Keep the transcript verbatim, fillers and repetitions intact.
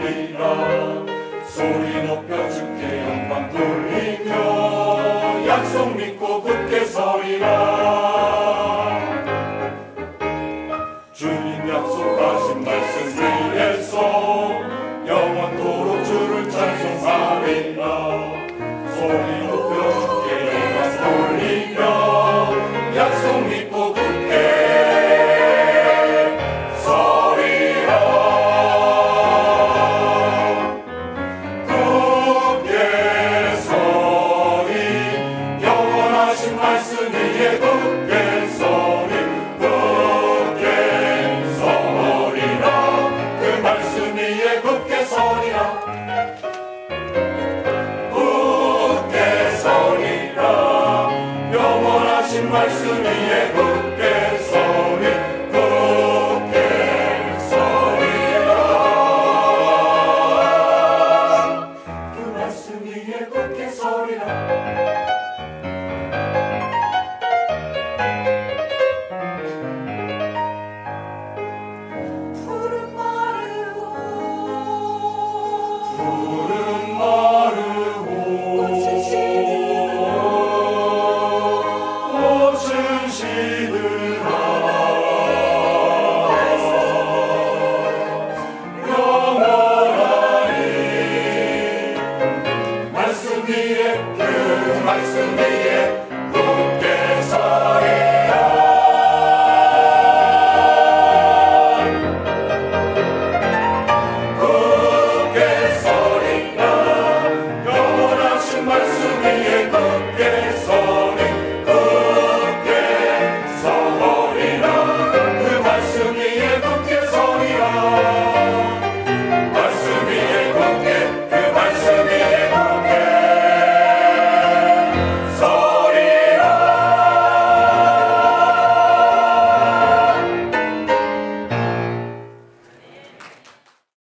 서리라. 소리 높여 주께 영광 돌리며 약속 믿고 굳게 서리라. 주님 약속하신 말씀 위에서 영원토록 주를 찬송하리라. 소리 높여 주께 영광 돌리며 약속 믿고 굳게 서리라. 굳게 서리 영원하신 말씀 위에 굳게 서리. 굳게 서리라. 그 말씀 위에 굳게 서리라. 굳게 서리라. 영원하신 말씀 위에